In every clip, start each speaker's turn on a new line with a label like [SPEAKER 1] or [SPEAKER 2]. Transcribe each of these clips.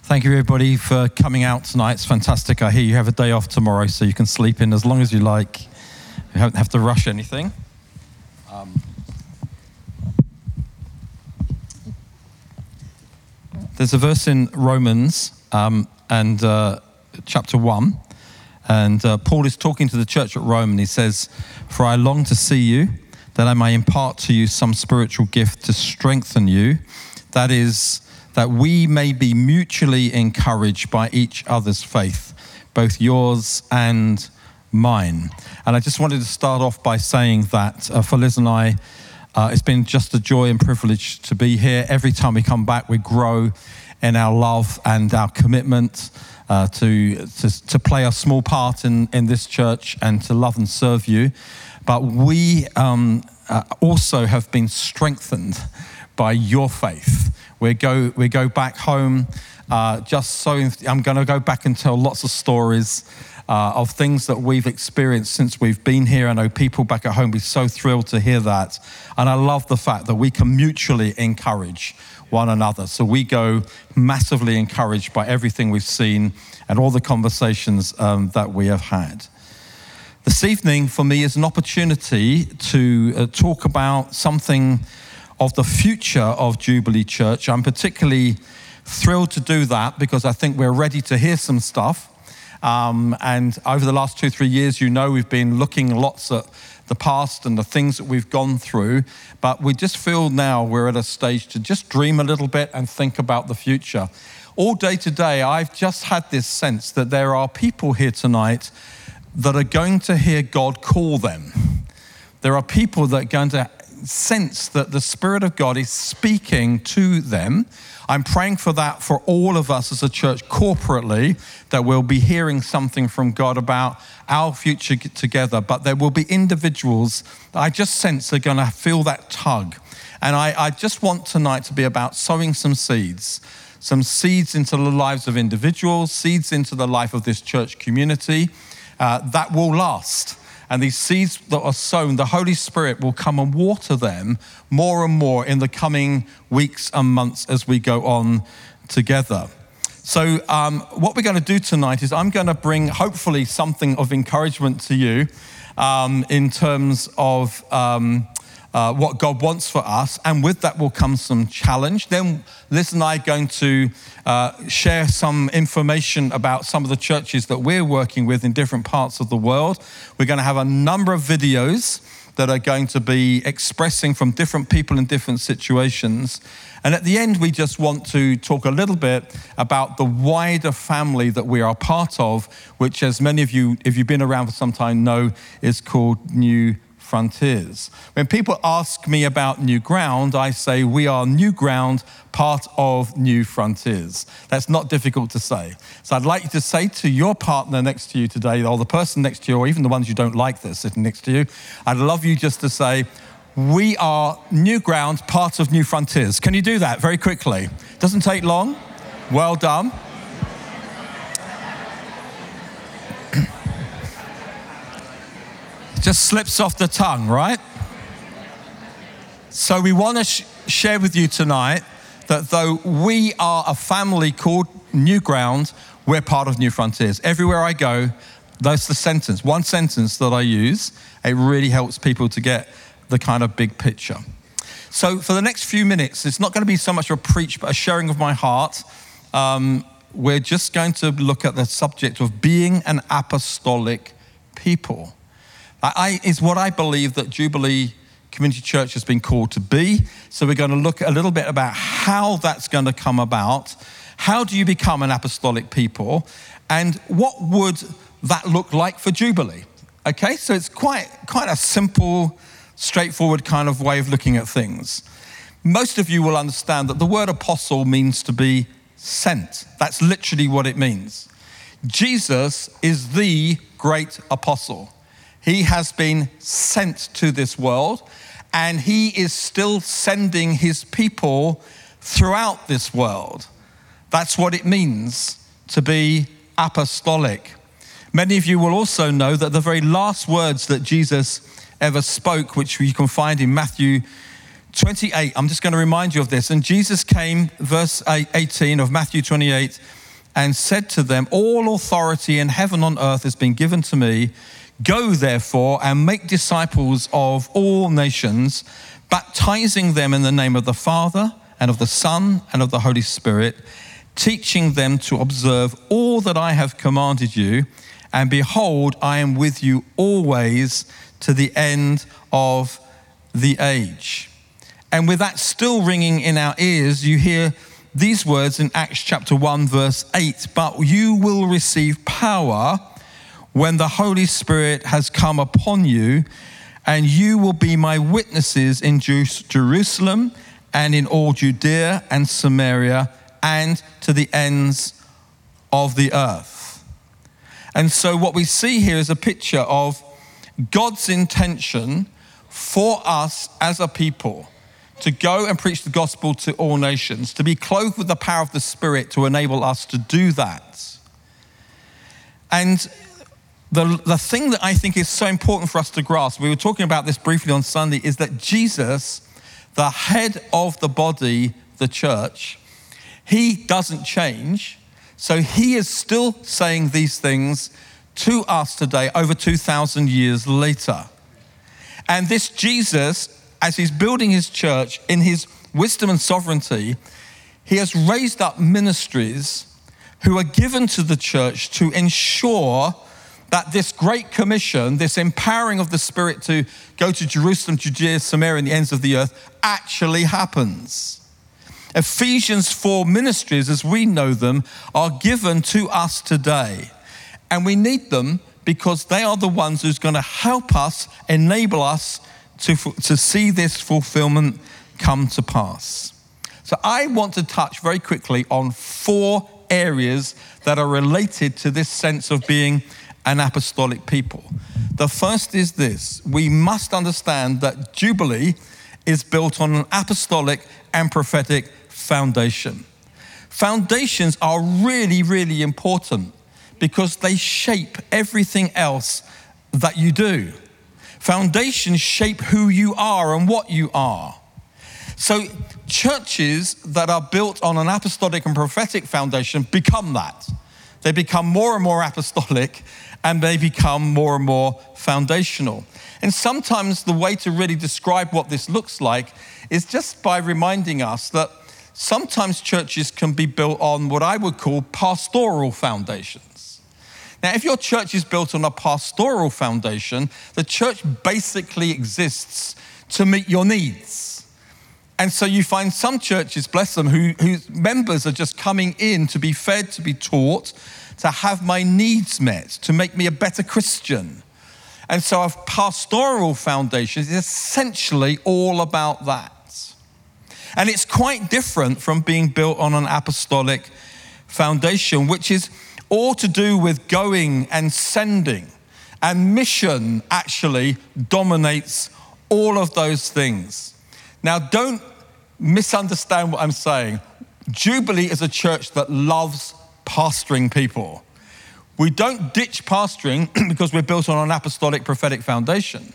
[SPEAKER 1] Thank you, everybody, for coming out tonight. It's fantastic. I hear you have a day off tomorrow, so you can sleep in as long as you like. You don't have to rush anything. There's a verse in Romans chapter 1, and Paul is talking to the church at Rome, and he says, "For I long to see you, that I may impart to you some spiritual gift to strengthen you. That is, that we may be mutually encouraged by each other's faith, both yours and mine." And I just wanted to start off by saying that for Liz and I, it's been just a joy and privilege to be here. Every time we come back, we grow in our love and our commitment to play a small part in this church and to love and serve you. But we also have been strengthened by your faith. We go back home I'm going to go back and tell lots of stories of things that we've experienced since we've been here. I know people back at home will be so thrilled to hear that. And I love the fact that we can mutually encourage one another. So we go massively encouraged by everything we've seen and all the conversations that we have had. This evening, for me, is an opportunity to talk about something of the future of Jubilee Church. I'm particularly thrilled to do that because I think we're ready to hear some stuff. And over the last 2-3 years, we've been looking lots at the past and the things that we've gone through. But we just feel now we're at a stage to just dream a little bit and think about the future. All day today, I've just had this sense that there are people here tonight that are going to hear God call them. There are people that are going to sense that the Spirit of God is speaking to them. I'm praying for that for all of us as a church corporately, that we'll be hearing something from God about our future together. But there will be individuals that I just sense are going to feel that tug. And I just want tonight to be about sowing some seeds into the lives of individuals, seeds into the life of this church community that will last. And these seeds that are sown, the Holy Spirit will come and water them more and more in the coming weeks and months as we go on together. So what we're going to do tonight is I'm going to bring hopefully something of encouragement to you in terms of what God wants for us. And with that will come some challenge. Then Liz and I are going to share some information about some of the churches that we're working with in different parts of the world. We're going to have a number of videos that are going to be expressing from different people in different situations. And at the end, we just want to talk a little bit about the wider family that we are part of, which, as many of you, if you've been around for some time, know is called New Frontiers. When people ask me about New Ground, I say we are New Ground, part of New Frontiers. That's not difficult to say. So I'd like you to say to your partner next to you today, or the person next to you, or even the ones you don't like that are sitting next to you, I'd love you just to say, we are New Ground, part of New Frontiers. Can you do that very quickly? Doesn't take long. Well done. Just slips off the tongue, right? So we want to share with you tonight that though we are a family called New Ground, we're part of New Frontiers. Everywhere I go, that's the sentence, one sentence that I use. It really helps people to get the kind of big picture. So for the next few minutes, it's not going to be so much a preach, but a sharing of my heart. We're just going to look at the subject of being an apostolic people. Is what I believe that Jubilee Community Church has been called to be. So we're going to look a little bit about how that's going to come about. How do you become an apostolic people? And what would that look like for Jubilee? Okay, so it's quite a simple, straightforward kind of way of looking at things. Most of you will understand that the word apostle means to be sent. That's literally what it means. Jesus is the great apostle. He has been sent to this world, and he is still sending his people throughout this world. That's what it means to be apostolic. Many of you will also know that the very last words that Jesus ever spoke, which you can find in Matthew 28, I'm just going to remind you of this. And Jesus came, verse 18 of Matthew 28, and said to them, all authority in heaven and on earth has been given to me. Go therefore and make disciples of all nations, baptizing them in the name of the Father and of the Son and of the Holy Spirit, teaching them to observe all that I have commanded you. And behold, I am with you always to the end of the age. And with that still ringing in our ears, you hear these words in Acts chapter 1, verse 8. But you will receive power when the Holy Spirit has come upon you, and you will be my witnesses in Jerusalem and in all Judea and Samaria and to the ends of the earth. And so what we see here is a picture of God's intention for us as a people to go and preach the gospel to all nations, to be clothed with the power of the Spirit to enable us to do that. And the thing that I think is so important for us to grasp, we were talking about this briefly on Sunday, is that Jesus, the head of the body, the church, he doesn't change. So he is still saying these things to us today, over 2,000 years later. And this Jesus, as he's building his church in his wisdom and sovereignty, he has raised up ministries who are given to the church to ensure that this great commission, this empowering of the Spirit to go to Jerusalem, Judea, Samaria, and the ends of the earth actually happens. Ephesians 4 ministries, as we know them, are given to us today. And we need them because they are the ones who's going to help us, enable us to see this fulfillment come to pass. So I want to touch very quickly on 4 areas that are related to this sense of being an apostolic people. The first is this: we must understand that Jubilee is built on an apostolic and prophetic foundation. Foundations are really, really important because they shape everything else that you do. Foundations shape who you are and what you are. So churches that are built on an apostolic and prophetic foundation become that. They become more and more apostolic, and they become more and more foundational. And sometimes the way to really describe what this looks like is just by reminding us that sometimes churches can be built on what I would call pastoral foundations. Now, if your church is built on a pastoral foundation, the church basically exists to meet your needs. And so you find some churches, bless them, whose members are just coming in to be fed, to be taught, to have my needs met, to make me a better Christian. And so a pastoral foundation is essentially all about that. And it's quite different from being built on an apostolic foundation, which is all to do with going and sending. And mission actually dominates all of those things. Now, don't misunderstand what I'm saying. Jubilee is a church that loves pastoring people. We don't ditch pastoring because we're built on an apostolic prophetic foundation.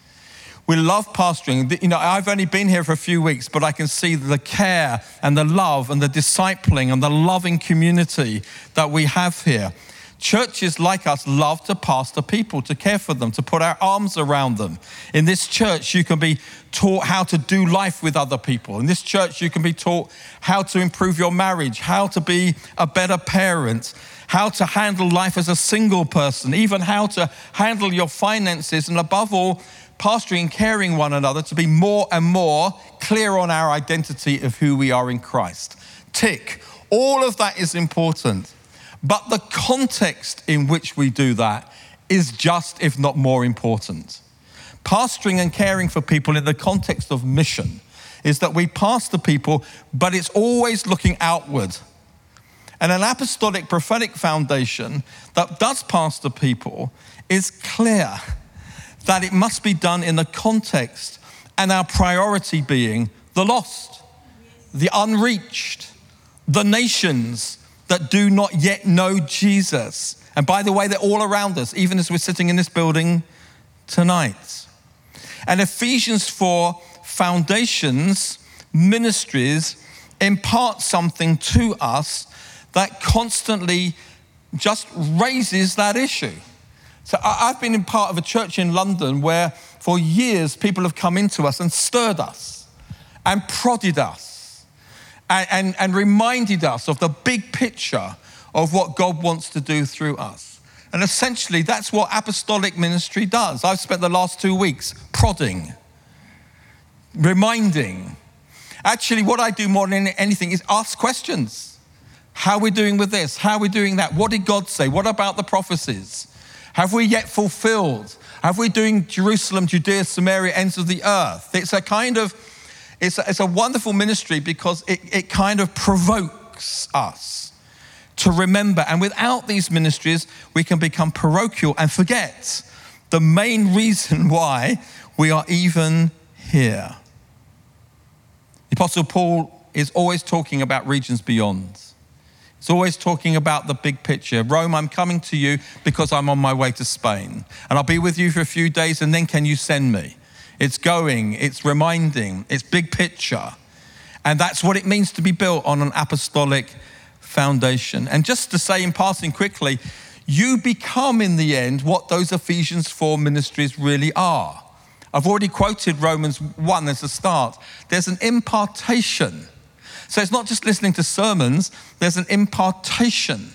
[SPEAKER 1] We love pastoring. You know, I've only been here for a few weeks, but I can see the care and the love and the discipling and the loving community that we have here. Churches like us love to pastor people, to care for them, to put our arms around them. In this church, you can be taught how to do life with other people. In this church, you can be taught how to improve your marriage, how to be a better parent, how to handle life as a single person, even how to handle your finances, and above all, pastoring and caring one another to be more and more clear on our identity of who we are in Christ. Tick. All of that is important. But the context in which we do that is just, if not more important. Pastoring and caring for people in the context of mission is that we pastor people, but it's always looking outward. And an apostolic prophetic foundation that does pastor people is clear that it must be done in the context and our priority being the lost, the unreached, the nations that do not yet know Jesus. And by the way, they're all around us, even as we're sitting in this building tonight. And Ephesians 4 foundations, ministries, impart something to us that constantly just raises that issue. So I've been in part of a church in London where for years people have come into us and stirred us and prodded us and reminded us of the big picture of what God wants to do through us. And essentially that's what apostolic ministry does. I've spent the last 2 weeks prodding, reminding. Actually, what I do more than anything is ask questions. How are we doing with this? How are we doing that? What did God say? What about the prophecies? Have we yet fulfilled? Have we doing Jerusalem, Judea, Samaria, ends of the earth? It's a kind of, it's a wonderful ministry because it kind of provokes us to remember. And without these ministries, we can become parochial and forget the main reason why we are even here. The Apostle Paul is always talking about regions beyond. He's always talking about the big picture. Rome, I'm coming to you because I'm on my way to Spain. And I'll be with you for a few days and then can you send me? It's going, it's reminding, it's big picture. And that's what it means to be built on an apostolic foundation. And just to say in passing quickly, you become in the end what those Ephesians 4 ministries really are. I've already quoted Romans 1 as a start. There's an impartation. So it's not just listening to sermons, there's an impartation.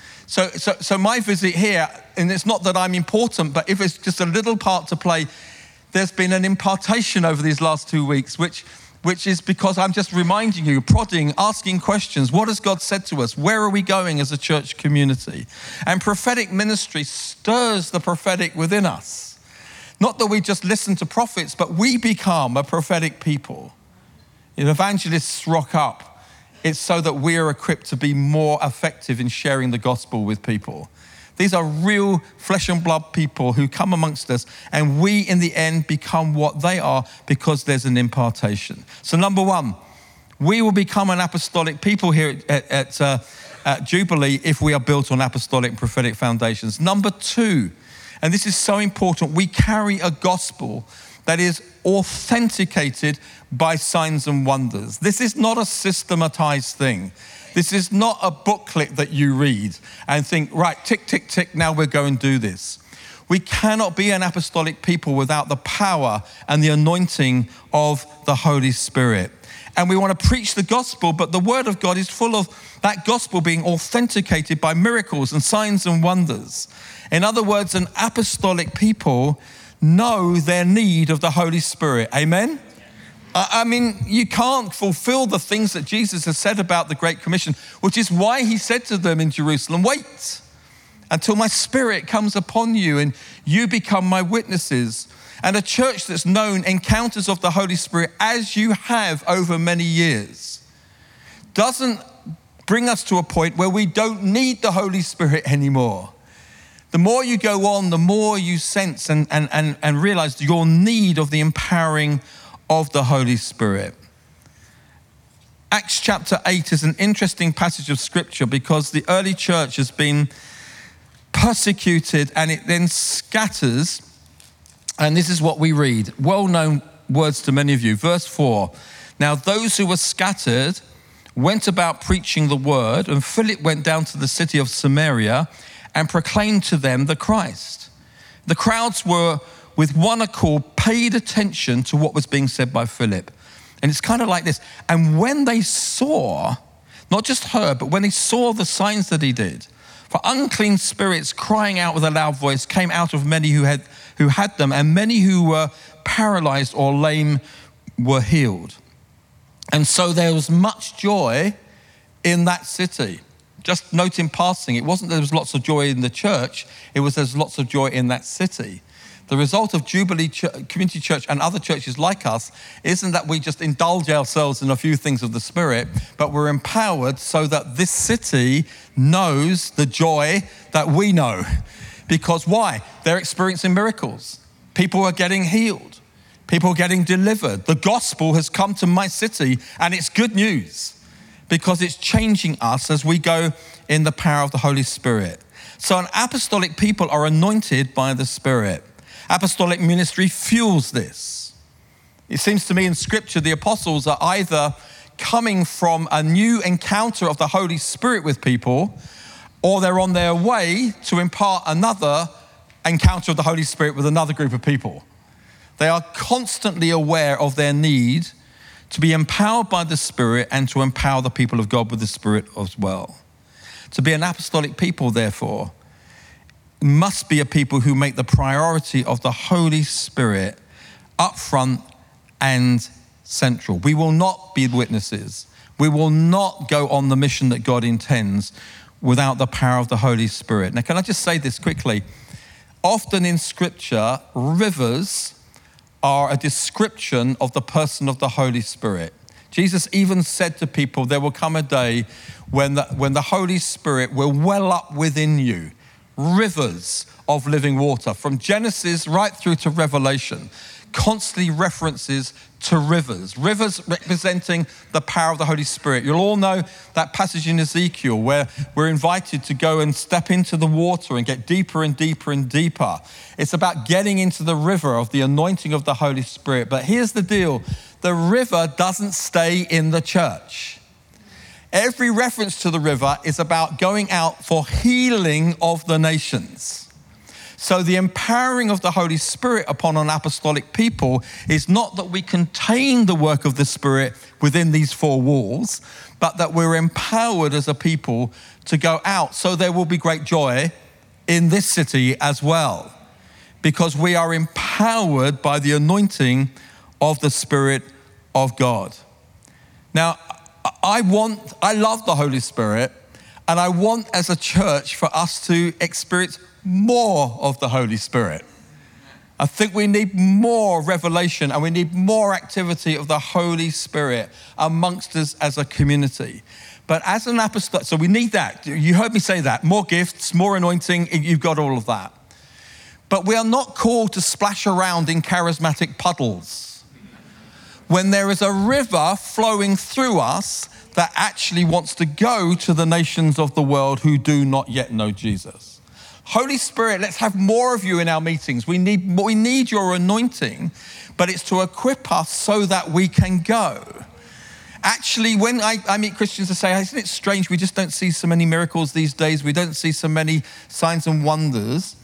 [SPEAKER 1] So my visit here, and it's not that I'm important, but if it's just a little part to play, there's been an impartation over these last 2 weeks, which is because I'm just reminding you, prodding, asking questions. What has God said to us? Where are we going as a church community? And prophetic ministry stirs the prophetic within us. Not that we just listen to prophets, but we become a prophetic people. If evangelists rock up, it's so that we are equipped to be more effective in sharing the gospel with people. These are real flesh and blood people who come amongst us, and we in the end become what they are because there's an impartation. So number one, we will become an apostolic people here at Jubilee if we are built on apostolic and prophetic foundations. Number two, and this is so important, we carry a gospel that is authenticated by signs and wonders. This is not a systematized thing. This is not a booklet that you read and think, right, tick, tick, tick, now we're going to do this. We cannot be an apostolic people without the power and the anointing of the Holy Spirit. And we want to preach the gospel, but the word of God is full of that gospel being authenticated by miracles and signs and wonders. In other words, an apostolic people know their need of the Holy Spirit. Amen? I mean, you can't fulfill the things that Jesus has said about the Great Commission, which is why he said to them in Jerusalem, wait until my Spirit comes upon you and you become my witnesses. And a church that's known encounters of the Holy Spirit as you have over many years doesn't bring us to a point where we don't need the Holy Spirit anymore. The more you go on, the more you sense and realize your need of the empowering of the Holy Spirit. Acts chapter 8 is an interesting passage of scripture because the early church has been persecuted and it then scatters. And this is what we read. Well-known words to many of you. Verse 4. Now those who were scattered went about preaching the word, and Philip went down to the city of Samaria and proclaimed to them the Christ. The crowds were with one accord paid attention to what was being said by Philip. And it's kind of like this. And when they saw, not just heard, but when they saw the signs that he did, for unclean spirits crying out with a loud voice came out of many who had them, and many who were paralyzed or lame were healed. And so there was much joy in that city. Just note in passing, it wasn't there was lots of joy in the church, it was there's lots of joy in that city. The result of Jubilee Community Church and other churches like us isn't that we just indulge ourselves in a few things of the Spirit, but we're empowered so that this city knows the joy that we know. Because why? They're experiencing miracles. People are getting healed. People are getting delivered. The gospel has come to my city, and it's good news because it's changing us as we go in the power of the Holy Spirit. So an apostolic people are anointed by the Spirit. Apostolic ministry fuels this. It seems to me in scripture, the apostles are either coming from a new encounter of the Holy Spirit with people, or they're on their way to impart another encounter of the Holy Spirit with another group of people. They are constantly aware of their need to be empowered by the Spirit and to empower the people of God with the Spirit as well. To be an apostolic people, therefore, must be a people who make the priority of the Holy Spirit up front and central. We will not be witnesses. We will not go on the mission that God intends without the power of the Holy Spirit. Now, can I just say this quickly? Often in Scripture, rivers are a description of the person of the Holy Spirit. Jesus even said to people, there will come a day when the Holy Spirit will well up within you, rivers of living water. From Genesis right through to Revelation, constantly references to rivers representing the power of the Holy Spirit. You'll all know that passage in Ezekiel where we're invited to go and step into the water and get deeper and deeper and deeper. It's about getting into the river of the anointing of the Holy Spirit. But here's the deal. The river doesn't stay in the church. Every reference to the river is about going out for healing of the nations. So the empowering of the Holy Spirit upon an apostolic people is not that we contain the work of the Spirit within these four walls, but that we're empowered as a people to go out. So there will be great joy in this city as well, because we are empowered by the anointing of the Spirit of God. Now, I love the Holy Spirit, and I want as a church for us to experience more of the Holy Spirit. I think we need more revelation and we need more activity of the Holy Spirit amongst us as a community. But as an apostolic, so we need that. You heard me say that. More gifts, more anointing, you've got all of that. But we are not called to splash around in charismatic puddles when there is a river flowing through us that actually wants to go to the nations of the world who do not yet know Jesus. Holy Spirit, let's have more of you in our meetings. We need your anointing, but it's to equip us so that we can go. Actually, when I meet Christians that say, isn't it strange, we just don't see so many miracles these days, we don't see so many signs and wonders.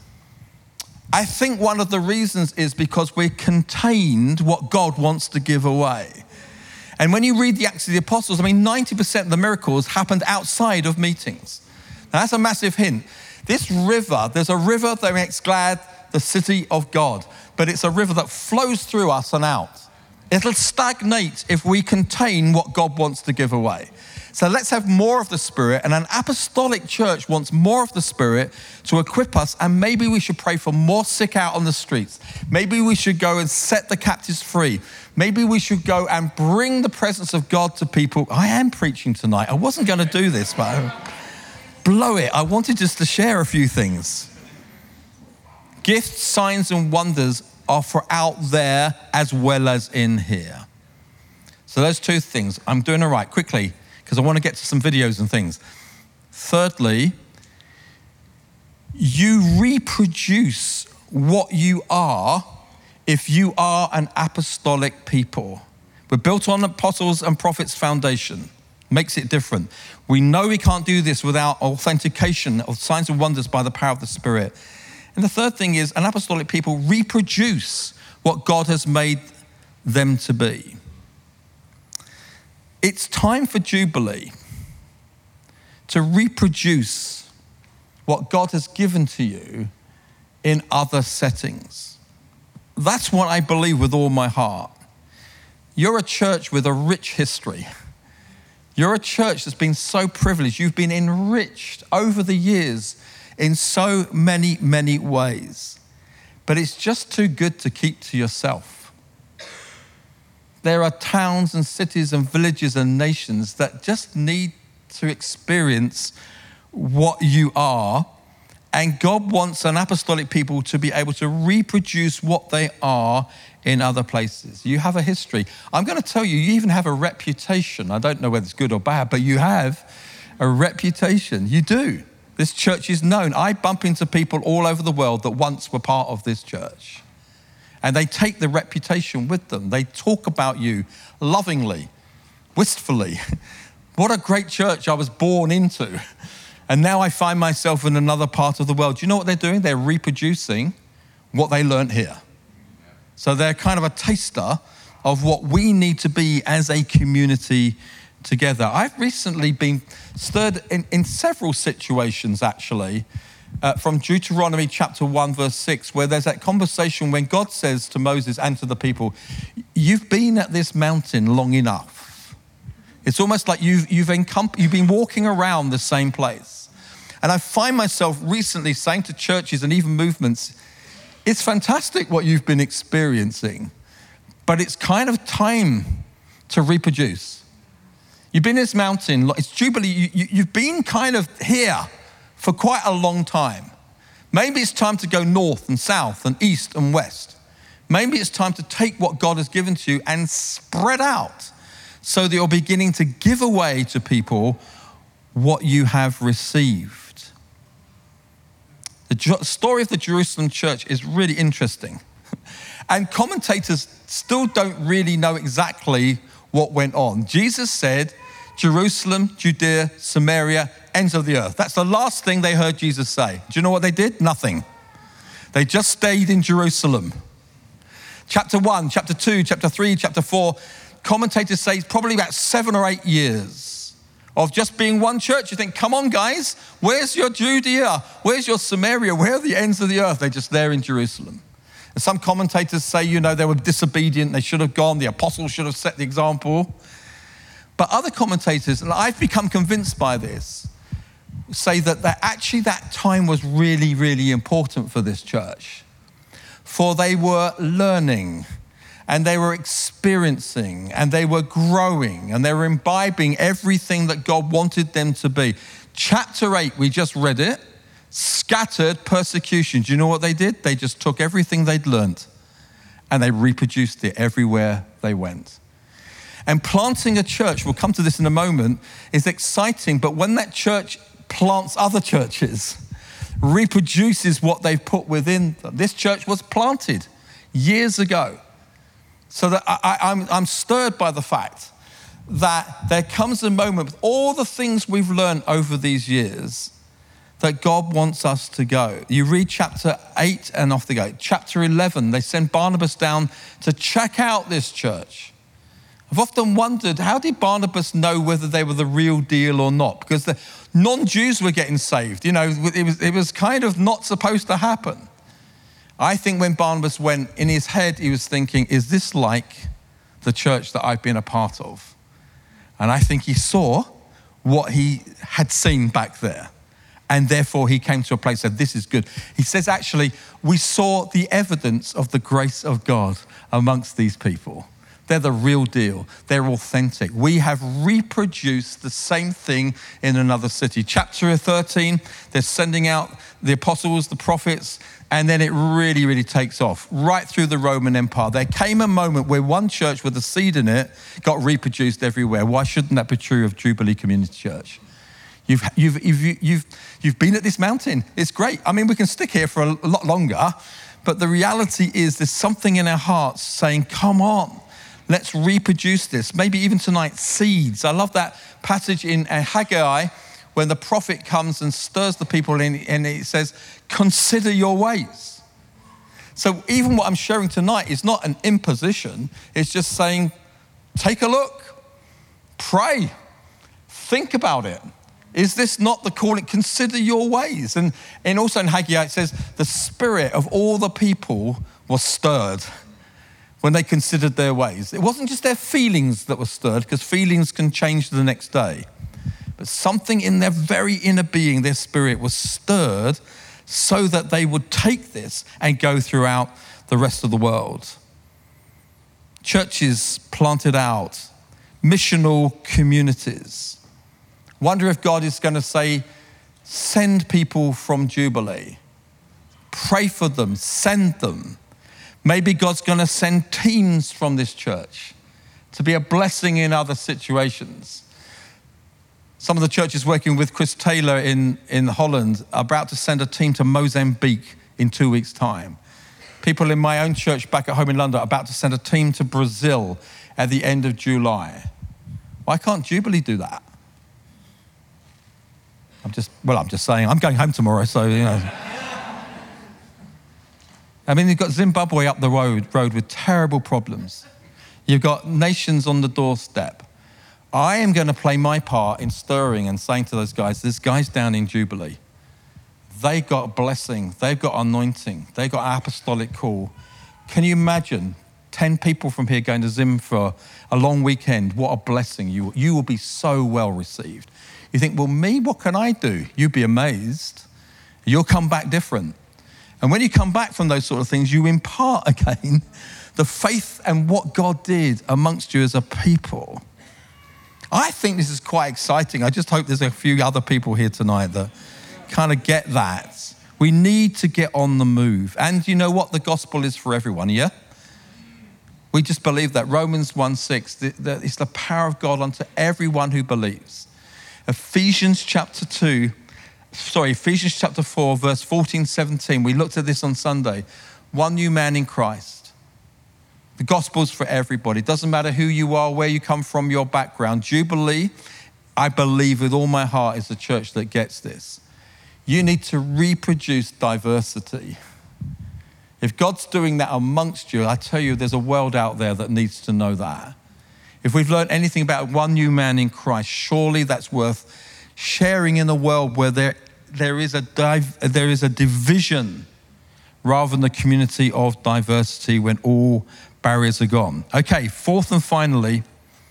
[SPEAKER 1] I think one of the reasons is because we're contained what God wants to give away. And when you read the Acts of the Apostles, 90% of the miracles happened outside of meetings. Now, that's a massive hint. This river, there's a river that makes glad the city of God, but it's a river that flows through us and out. It'll stagnate if we contain what God wants to give away. So let's have more of the Spirit, and an apostolic church wants more of the Spirit to equip us, and maybe we should pray for more sick out on the streets. Maybe we should go and set the captives free. Maybe we should go and bring the presence of God to people. I am preaching tonight. I wasn't going to do this, but blow it. I wanted just to share a few things. Gifts, signs, and wonders are for out there as well as in here. So those two things. I'm doing all right quickly because I want to get to some videos and things. Thirdly, you reproduce what you are if you are an apostolic people. We're built on apostles and prophets' foundation. Makes it different. We know we can't do this without authentication of signs and wonders by the power of the Spirit. And the third thing is an apostolic people reproduce what God has made them to be. It's time for Jubilee to reproduce what God has given to you in other settings. That's what I believe with all my heart. You're a church with a rich history. You're a church that's been so privileged. You've been enriched over the years in so many, many ways. But it's just too good to keep to yourself. There are towns and cities and villages and nations that just need to experience what you are. And God wants an apostolic people to be able to reproduce what they are in other places. You have a history. I'm going to tell you, you even have a reputation. I don't know whether it's good or bad, but you have a reputation. You do. This church is known. I bump into people all over the world that once were part of this church. And they take the reputation with them. They talk about you lovingly. wistfully. What a great church I was born into. And now I find myself in another part of the world. Do you know what they're doing? They're reproducing what they learned here. So they're kind of a taster of what we need to be as a community together. I've recently been stirred in several situations, actually, from Deuteronomy chapter 1, verse 6, where there's that conversation when God says to Moses and to the people, you've been at this mountain long enough. It's almost like you've been walking around the same place. And I find myself recently saying to churches and even movements, it's fantastic what you've been experiencing, but it's kind of time to reproduce. You've been in this mountain, it's Jubilee, you've been kind of here for quite a long time. Maybe it's time to go north and south and east and west. Maybe it's time to take what God has given to you and spread out so that you're beginning to give away to people what you have received. The story of the Jerusalem church is really interesting. And commentators still don't really know exactly what went on. Jesus said, Jerusalem, Judea, Samaria, ends of the earth. That's the last thing they heard Jesus say. Do you know what they did? Nothing. They just stayed in Jerusalem. Chapter 1, chapter 2, chapter 3, chapter 4, commentators say it's probably about 7 or 8 years of just being one church. You think, come on, guys, where's your Judea? Where's your Samaria? Where are the ends of the earth? They're just there in Jerusalem. And some commentators say, they were disobedient. They should have gone. The apostles should have set the example. But other commentators, and I've become convinced by this, say that actually that time was really, really important for this church. For they were learning, and they were experiencing, and they were growing, and they were imbibing everything that God wanted them to be. Chapter 8, we just read it, scattered persecution. Do you know what they did? They just took everything they'd learned, and they reproduced it everywhere they went. And planting a church, we'll come to this in a moment, is exciting, but when that church plants other churches, reproduces what they've put within them. This church was planted years ago. So that I'm stirred by the fact that there comes a moment with all the things we've learned over these years that God wants us to go. You read chapter 8 and off they go. Chapter 11, they send Barnabas down to check out this church. I've often wondered, how did Barnabas know whether they were the real deal or not? Because the non-Jews were getting saved. It was kind of not supposed to happen. I think when Barnabas went, in his head, he was thinking, is this like the church that I've been a part of? And I think he saw what he had seen back there. And therefore he came to a place and said, this is good. He says, actually, we saw the evidence of the grace of God amongst these people. They're the real deal. They're authentic. We have reproduced the same thing in another city. Chapter 13, they're sending out the apostles, the prophets, and then it really, really takes off right through the Roman Empire. There came a moment where one church with a seed in it got reproduced everywhere. Why shouldn't that be true of Jubilee Community Church? You've been at this mountain. It's great. I mean, we can stick here for a lot longer, but the reality is there's something in our hearts saying, come on, let's reproduce this. Maybe even tonight, seeds. I love that passage in Haggai when the prophet comes and stirs the people in, and it says, consider your ways. So even what I'm sharing tonight is not an imposition. It's just saying, take a look, pray, think about it. Is this not the calling? Consider your ways. And also in Haggai, it says, the spirit of all the people was stirred when they considered their ways. It wasn't just their feelings that were stirred, because feelings can change the next day. But something in their very inner being, their spirit, was stirred so that they would take this and go throughout the rest of the world. Churches planted out, missional communities. Wonder if God is going to say, send people from Jubilee. Pray for them, send them. Maybe God's going to send teams from this church to be a blessing in other situations. Some of the churches working with Chris Taylor in Holland are about to send a team to Mozambique in 2 weeks' time. People in my own church back at home in London are about to send a team to Brazil at the end of July. Why can't Jubilee do that? I'm just saying, I'm going home tomorrow, so, I mean, you've got Zimbabwe up the road with terrible problems. You've got nations on the doorstep. I am going to play my part in stirring and saying to those guys, there's guys down in Jubilee. They got blessing. They've got anointing. They've got apostolic call. Can you imagine 10 people from here going to Zim for a long weekend? What a blessing. You will be so well received. You think, well, me, what can I do? You'd be amazed. You'll come back different. And when you come back from those sort of things, you impart again the faith and what God did amongst you as a people. I think this is quite exciting. I just hope there's a few other people here tonight that kind of get that. We need to get on the move. And you know what? The gospel is for everyone, yeah? We just believe that. Romans 1:6, it's the power of God unto everyone who believes. Ephesians chapter 4, verse 14, 17. We looked at this on Sunday. One new man in Christ. The gospel's for everybody. It doesn't matter who you are, where you come from, your background. Jubilee, I believe with all my heart, is the church that gets this. You need to reproduce diversity. If God's doing that amongst you, I tell you, there's a world out there that needs to know that. If we've learned anything about one new man in Christ, surely that's worth sharing in a world where there is a division rather than a community of diversity when all barriers are gone. Okay, fourth and finally,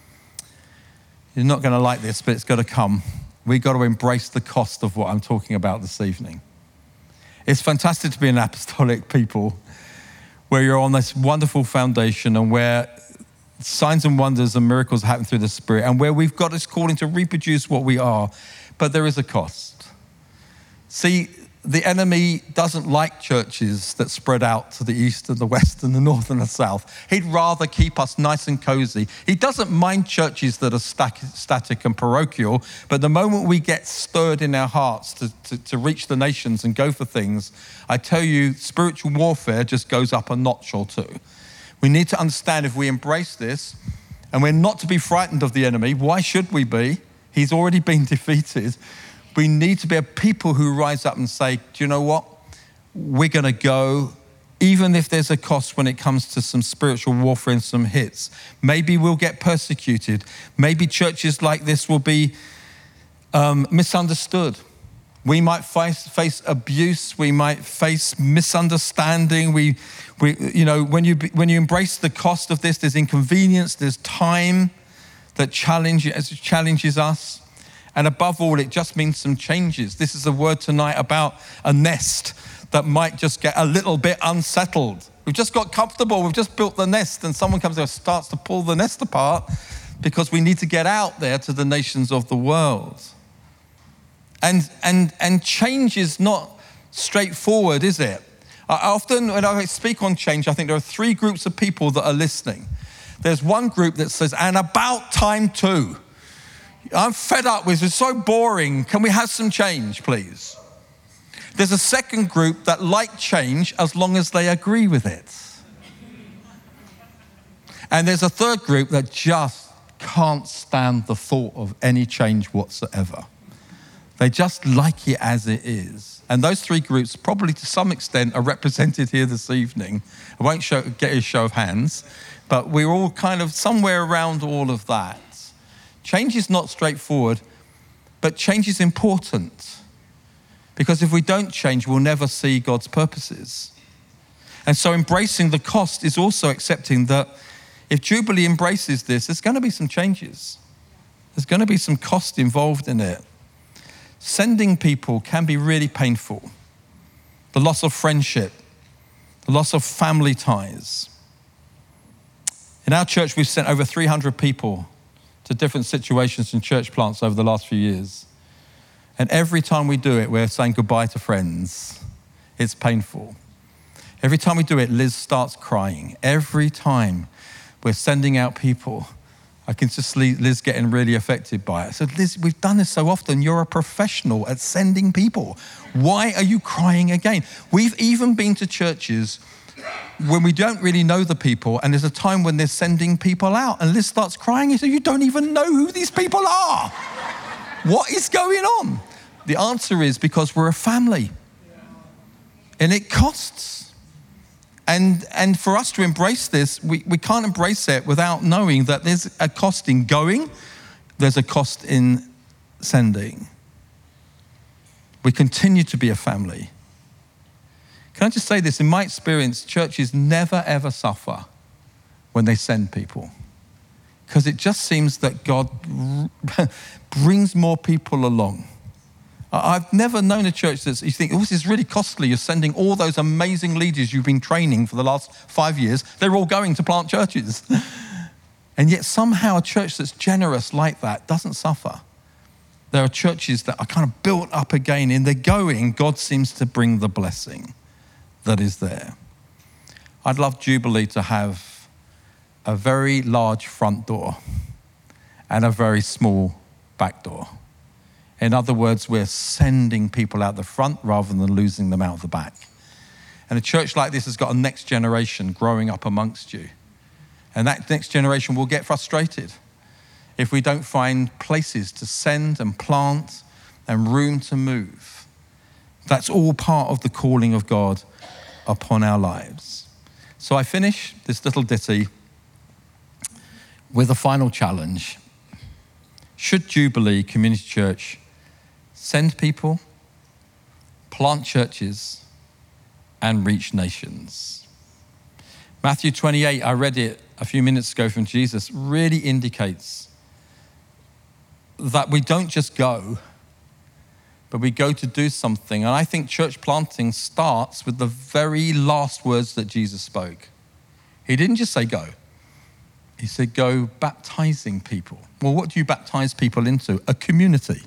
[SPEAKER 1] you're not going to like this, but it's got to come. We've got to embrace the cost of what I'm talking about this evening. It's fantastic to be an apostolic people where you're on this wonderful foundation and where signs and wonders and miracles happen through the Spirit and where we've got this calling to reproduce what we are, but there is a cost. See, the enemy doesn't like churches that spread out to the east and the west and the north and the south. He'd rather keep us nice and cozy. He doesn't mind churches that are static and parochial, but the moment we get stirred in our hearts to reach the nations and go for things, I tell you, spiritual warfare just goes up a notch or two. We need to understand if we embrace this, and we're not to be frightened of the enemy. Why should we be? He's already been defeated. We need to be a people who rise up and say, do you know what? We're going to go, even if there's a cost when it comes to some spiritual warfare and some hits. Maybe we'll get persecuted. Maybe churches like this will be misunderstood. We might face abuse. We might face misunderstanding. When you embrace the cost of this, there's inconvenience, there's time that challenges us. And above all, it just means some changes. This is a word tonight about a nest that might just get a little bit unsettled. We've just got comfortable. We've just built the nest, and someone comes and starts to pull the nest apart because we need to get out there to the nations of the world. And change is not straightforward, is it? Often when I speak on change, I think there are three groups of people that are listening. There's one group that says, and about time too. I'm fed up with it. It's so boring. Can we have some change, please? There's a second group that like change as long as they agree with it. And there's a third group that just can't stand the thought of any change whatsoever. They just like it as it is. And those three groups probably to some extent are represented here this evening. I won't get a show of hands, but we're all kind of somewhere around all of that. Change is not straightforward, but change is important. Because if we don't change, we'll never see God's purposes. And so embracing the cost is also accepting that if Jubilee embraces this, there's going to be some changes. There's going to be some cost involved in it. Sending people can be really painful. The loss of friendship, the loss of family ties. In our church, we've sent over 300 people to different situations in church plants over the last few years. And every time we do it, we're saying goodbye to friends. It's painful. Every time we do it, Liz starts crying. Every time we're sending out people, I can just see Liz getting really affected by it. I said, Liz, we've done this so often. You're a professional at sending people. Why are you crying again? We've even been to churches when we don't really know the people, and there's a time when they're sending people out, and Liz starts crying. He said, you don't even know who these people are. What is going on? The answer is because we're a family. And it costs. And for us to embrace this, we can't embrace it without knowing that there's a cost in going, there's a cost in sending. We continue to be a family. Can I just say this? In my experience, churches never, ever suffer when they send people, because it just seems that God brings more people along. I've never known a church that you think, oh, this is really costly. You're sending all those amazing leaders you've been training for the last 5 years. They're all going to plant churches. And yet somehow a church that's generous like that doesn't suffer. There are churches that are kind of built up again. In their going, God seems to bring the blessing that is there. I'd love Jubilee to have a very large front door and a very small back door. In other words, we're sending people out the front rather than losing them out the back. And a church like this has got a next generation growing up amongst you. And that next generation will get frustrated if we don't find places to send and plant and room to move. That's all part of the calling of God upon our lives. So I finish this little ditty with a final challenge. Should Jubilee Community Church send people, plant churches, and reach nations? Matthew 28, I read it a few minutes ago from Jesus, really indicates that we don't just go, but we go to do something. And I think church planting starts with the very last words that Jesus spoke. He didn't just say go. He said, go baptizing people. Well, what do you baptize people into? A community.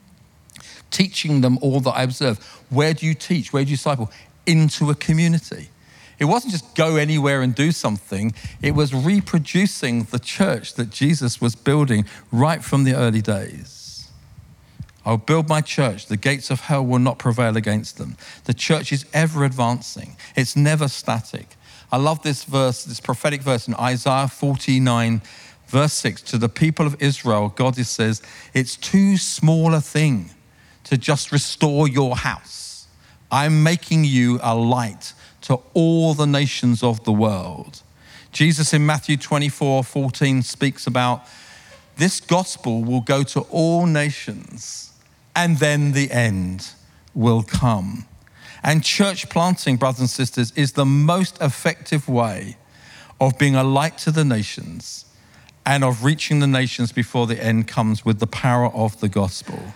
[SPEAKER 1] Teaching them all that I observe. Where do you teach? Where do you disciple? Into a community. It wasn't just go anywhere and do something. It was reproducing the church that Jesus was building right from the early days. I'll build my church. The gates of hell will not prevail against them. The church is ever advancing. It's never static. I love this verse, this prophetic verse in Isaiah 49, verse 6. To the people of Israel, God says, it's too small a thing to just restore your house. I'm making you a light to all the nations of the world. Jesus in Matthew 24:14 speaks about this gospel will go to all nations and then the end will come. And church planting, brothers and sisters, is the most effective way of being a light to the nations and of reaching the nations before the end comes with the power of the gospel.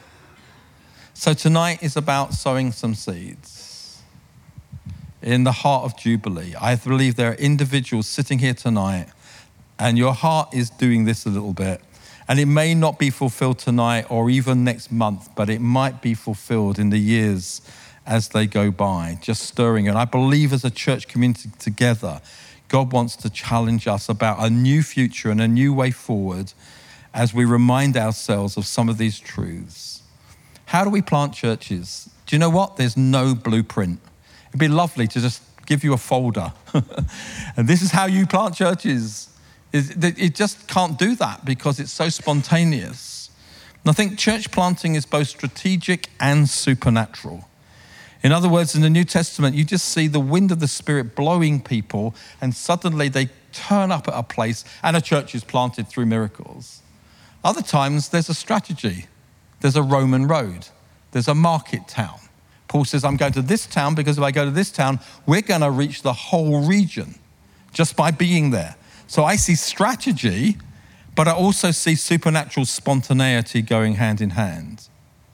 [SPEAKER 1] So tonight is about sowing some seeds in the heart of Jubilee. I believe there are individuals sitting here tonight and your heart is doing this a little bit. And it may not be fulfilled tonight or even next month, but it might be fulfilled in the years as they go by, just stirring. And I believe as a church community together, God wants to challenge us about a new future and a new way forward as we remind ourselves of some of these truths. How do we plant churches? Do you know what? There's no blueprint. It'd be lovely to just give you a folder. And this is how you plant churches. It just can't do that because it's so spontaneous. And I think church planting is both strategic and supernatural. In other words, in the New Testament, you just see the wind of the Spirit blowing people and suddenly they turn up at a place and a church is planted through miracles. Other times, there's a strategy. There's a Roman road. There's a market town. Paul says, I'm going to this town because if I go to this town, we're going to reach the whole region just by being there. So I see strategy, but I also see supernatural spontaneity going hand in hand.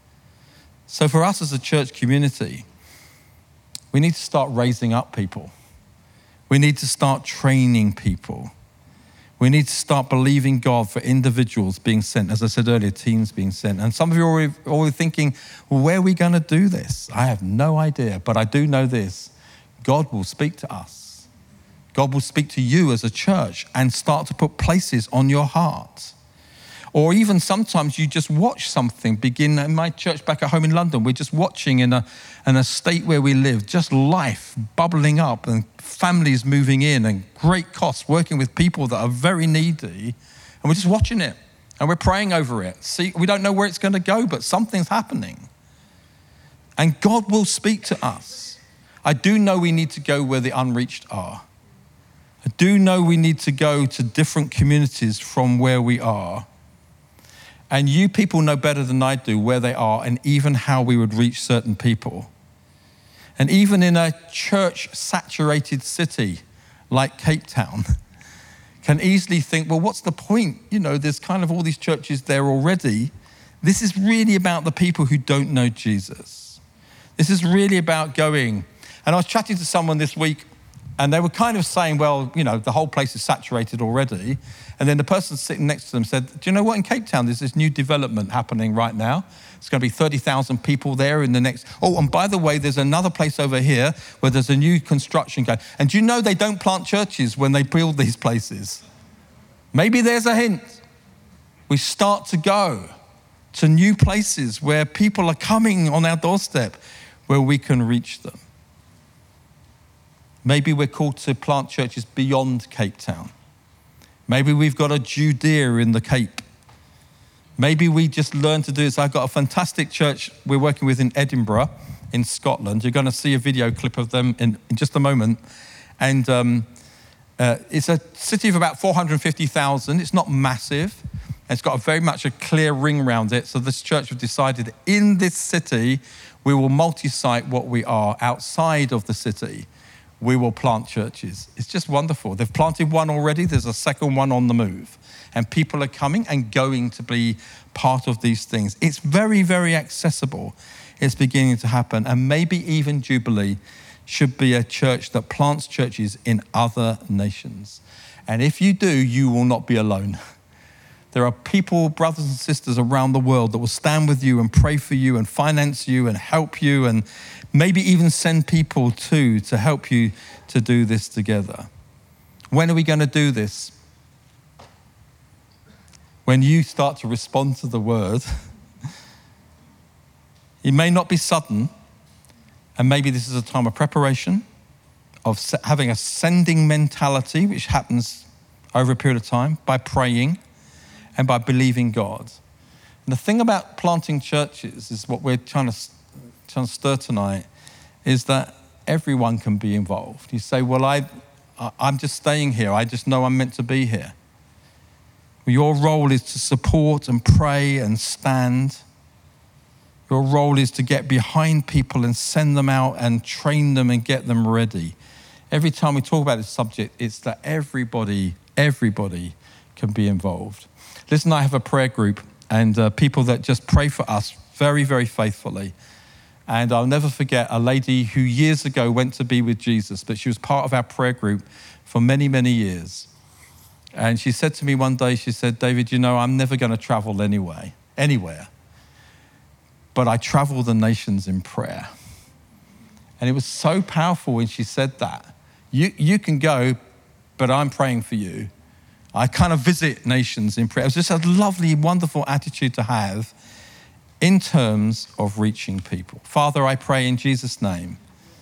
[SPEAKER 1] So for us as a church community, we need to start raising up people. We need to start training people. We need to start believing God for individuals being sent. As I said earlier, teams being sent. And some of you are already thinking, well, where are we going to do this? I have no idea, but I do know this. God will speak to us. God will speak to you as a church and start to put places on your heart. Or even sometimes you just watch something begin. In my church back at home in London, we're just watching in a state where we live, just life bubbling up and families moving in and great costs, working with people that are very needy. And we're just watching it and we're praying over it. See, we don't know where it's going to go, but something's happening. And God will speak to us. I do know we need to go where the unreached are. I do know we need to go to different communities from where we are. And you people know better than I do where they are and even how we would reach certain people. And even in a church-saturated city like Cape Town, can easily think, well, what's the point? You know, there's kind of all these churches there already. This is really about the people who don't know Jesus. This is really about going. And I was chatting to someone this week, and they were kind of saying, well, you know, the whole place is saturated already. And then the person sitting next to them said, do you know what, in Cape Town, there's this new development happening right now. It's going to be 30,000 people there in the next, oh, and by the way, there's another place over here where there's a new construction going. And do you know they don't plant churches when they build these places? Maybe there's a hint. We start to go to new places where people are coming on our doorstep where we can reach them. Maybe we're called to plant churches beyond Cape Town. Maybe we've got a Judea in the Cape. Maybe we just learn to do this. I've got a fantastic church we're working with in Edinburgh, in Scotland. You're going to see a video clip of them in just a moment. And it's a city of about 450,000. It's not massive. It's got very much a clear ring around it. So this church have decided in this city, we will multi-site what we are outside of the city. We will plant churches. It's just wonderful. They've planted one already. There's a second one on the move. And people are coming and going to be part of these things. It's very, very accessible. It's beginning to happen. And maybe even Jubilee should be a church that plants churches in other nations. And if you do, you will not be alone. There are people, brothers and sisters around the world that will stand with you and pray for you and finance you and help you and maybe even send people to help you to do this together. When are we going to do this? When you start to respond to the word. It may not be sudden, and maybe this is a time of preparation, of having a sending mentality, which happens over a period of time, by praying and by believing God. And the thing about planting churches is what we're trying to stir tonight, is that everyone can be involved. You say, well, I'm just staying here. I just know I'm meant to be here. Your role is to support and pray and stand. Your role is to get behind people and send them out and train them and get them ready. Every time we talk about this subject, it's that everybody can be involved. Listen, I have a prayer group and people that just pray for us very, very faithfully. And I'll never forget a lady who years ago went to be with Jesus, but she was part of our prayer group for many, many years. And she said to me one day, she said, David, you know, I'm never going to travel anywhere. But I travel the nations in prayer. And it was so powerful when she said that. You can go, but I'm praying for you. I kind of visit nations in prayer. It was just a lovely, wonderful attitude to have in terms of reaching people. Father, I pray in Jesus' name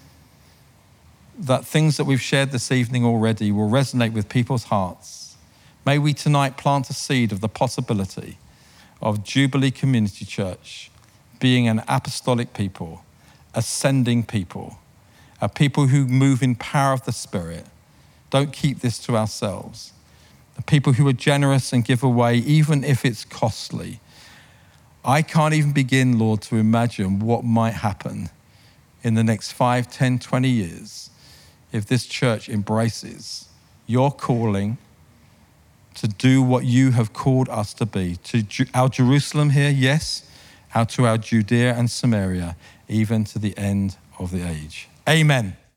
[SPEAKER 1] that things that we've shared this evening already will resonate with people's hearts. May we tonight plant a seed of the possibility of Jubilee Community Church being an apostolic people, ascending people, a people who move in power of the Spirit. Don't keep this to ourselves. The people who are generous and give away, even if it's costly. I can't even begin, Lord, to imagine what might happen in the next 5, 10, 20 years if this church embraces your calling to do what you have called us to be. To our Jerusalem here, yes, out to our Judea and Samaria, even to the end of the age. Amen.